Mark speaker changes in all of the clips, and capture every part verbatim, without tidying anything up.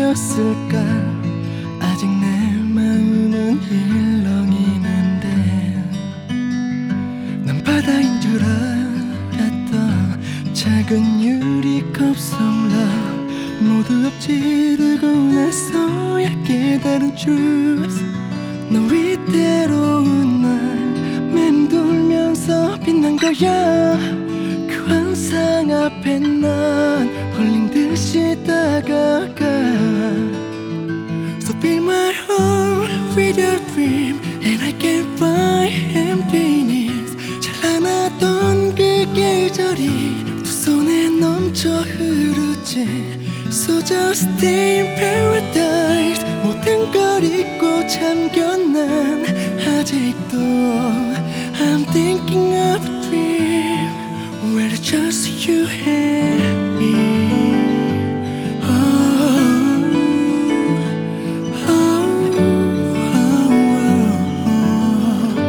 Speaker 1: 잊었을까. 아직 내 마음은 일렁이는데 난 바다인 줄 알았던 작은 유리컵 속로 모두 엎지르고 나서야 깨달은 truth. 너 위태로운 날 맴돌면서 빛난 거야. 그 환상 앞에 난 홀린 듯이 다가가. So fill my heart with your dream and I can't find emptiness. 찬란하던 그 계절이 두 손에 넘쳐 흐르지. So just stay in paradise. 모든 걸 잊고 잠겨 난 아직도 I'm thinking of a dream where it's just you and me. Oh, oh, oh, oh.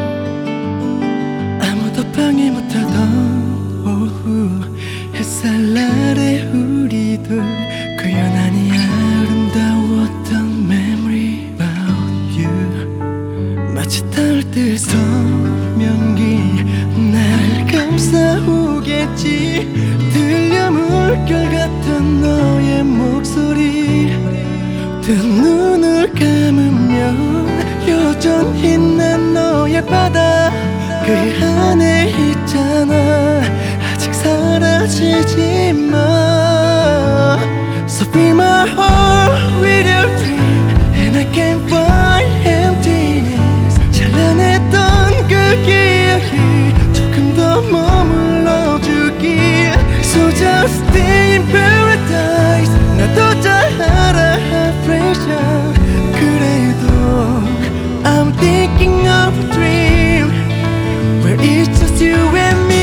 Speaker 1: 아무도 방해 못하던 오후 햇살 아래 우리들 고연하니 아름다웠던 memory about you. 마치 닿을 듯 선명히 날 감싸오겠지. 들려 물결 같은 너의 목소리. 두 눈을 감으면 여전히 난 너의 바다 그 안에 있잖아. 아직 사라지지 마. So fill my heart with your dream and I can't find emptiness. 찬란했던 그 기억이 조금 더 머물러 주길. So just stay in paradise. 나도 잘 알아 heartbreak. 그래도 I'm thinking of a dream where it's just you and me.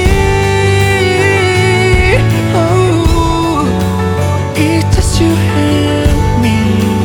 Speaker 1: You and me.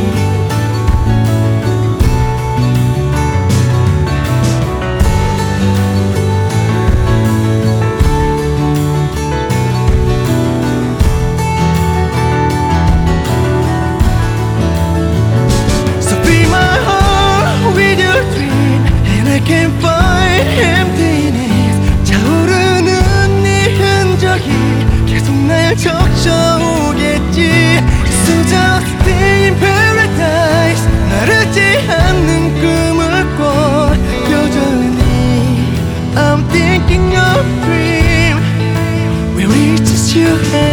Speaker 1: So fill my heart with your dream and I can't find emptiness. 차오르는 네 흔적이 계속 날 적셔오겠지. So just stay in paradise. 나르지 않는 꿈을 꿔. 여전히 I'm thinking of a dream where it's just you and